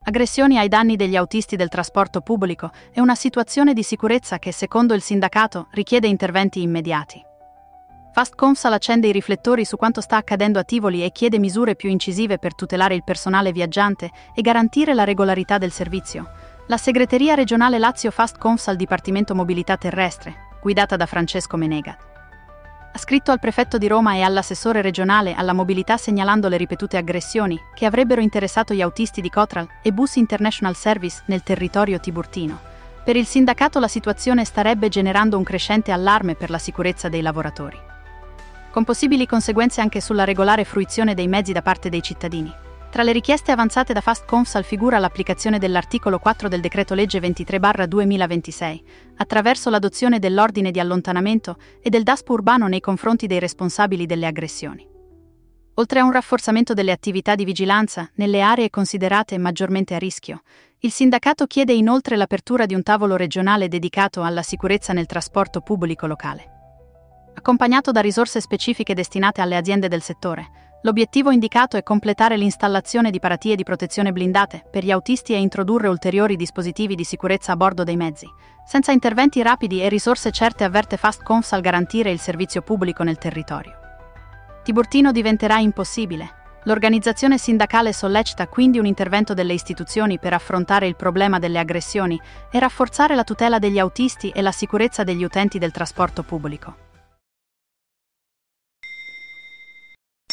Aggressioni ai danni degli autisti del trasporto pubblico è una situazione di sicurezza che, secondo il sindacato, richiede interventi immediati. Fast Confsal accende i riflettori su quanto sta accadendo a Tivoli e chiede misure più incisive per tutelare il personale viaggiante e garantire la regolarità del servizio. La segreteria regionale Lazio Fast Confsal Dipartimento Mobilità Terrestre, guidata da Francesco Menega, ha scritto al prefetto di Roma e all'assessore regionale alla mobilità segnalando le ripetute aggressioni che avrebbero interessato gli autisti di Cotral e Bus International Service nel territorio tiburtino. Per il sindacato la situazione starebbe generando un crescente allarme per la sicurezza dei lavoratori, con possibili conseguenze anche sulla regolare fruizione dei mezzi da parte dei cittadini. Tra le richieste avanzate da Fast Confsal figura l'applicazione dell'articolo 4 del decreto-legge 23/2026, attraverso l'adozione dell'ordine di allontanamento e del DASPO urbano nei confronti dei responsabili delle aggressioni. Oltre a un rafforzamento delle attività di vigilanza nelle aree considerate maggiormente a rischio, il sindacato chiede inoltre l'apertura di un tavolo regionale dedicato alla sicurezza nel trasporto pubblico locale, accompagnato da risorse specifiche destinate alle aziende del settore. L'obiettivo indicato è completare l'installazione di paratie di protezione blindate per gli autisti e introdurre ulteriori dispositivi di sicurezza a bordo dei mezzi. Senza interventi rapidi e risorse certe, avverte Fast Confsal, garantire il servizio pubblico nel territorio tiburtino diventerà impossibile. L'organizzazione sindacale sollecita quindi un intervento delle istituzioni per affrontare il problema delle aggressioni e rafforzare la tutela degli autisti e la sicurezza degli utenti del trasporto pubblico.